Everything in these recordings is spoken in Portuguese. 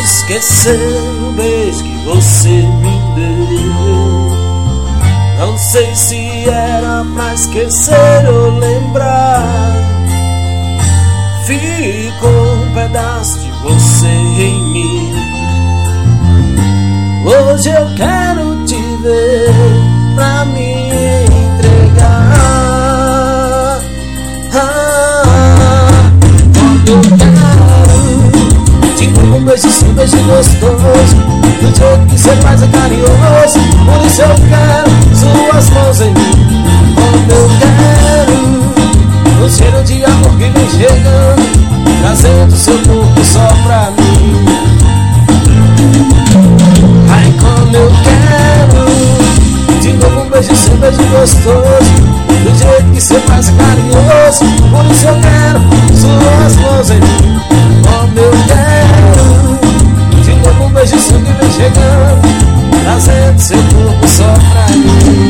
esquecer o beijo que você me deu. Não sei se era pra esquecer ou lembrar. Ficou um pedaço de você em mim. Hoje eu quero te ver pra me entregar. Quando eu quero te dar um beijo, sim, beijo gostoso, do jeito que cê faz é carinhoso. Por isso eu quero suas mãos em mim. Quando eu quero o cheiro de amor que vem chegando, trazendo seu corpo só pra mim. Ai, como eu quero de novo um beijo, sim, beijo gostoso, do jeito que cê faz é carinhoso. Por isso eu quero suas mãos em mim. Como eu quero de novo um beijo, sim, que vem chegando, trazendo seu corpo só pra mim.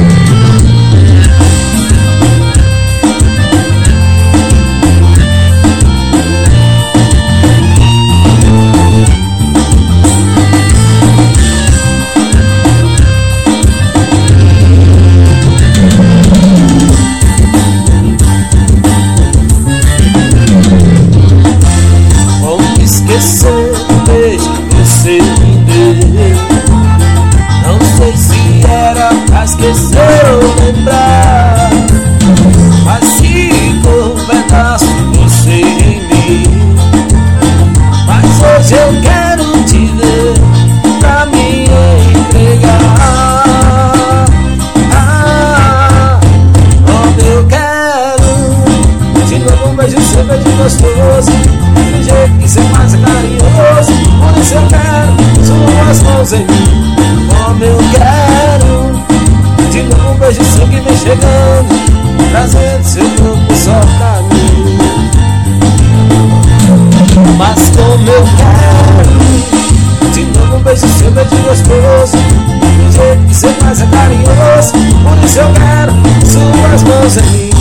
Esquecer o beijo que você me deu. Não sei se era pra esquecer ou lembrar, mas ficou um pedaço de você em mim. Mas hoje eu quero te ver pra me entregar. Quando eu quero de novo um beijo, seu beijo gostoso, do jeito que cê faz é carinhoso. Por isso eu quero suas mãos em mim. Como eu quero de novo um beijo seu que vem chegando, trazendo seu corpo só pra mim. Mas como eu quero de novo um beijo seu, beijo gostoso, do jeito que cê faz é carinhoso. Por isso eu quero suas mãos em mim.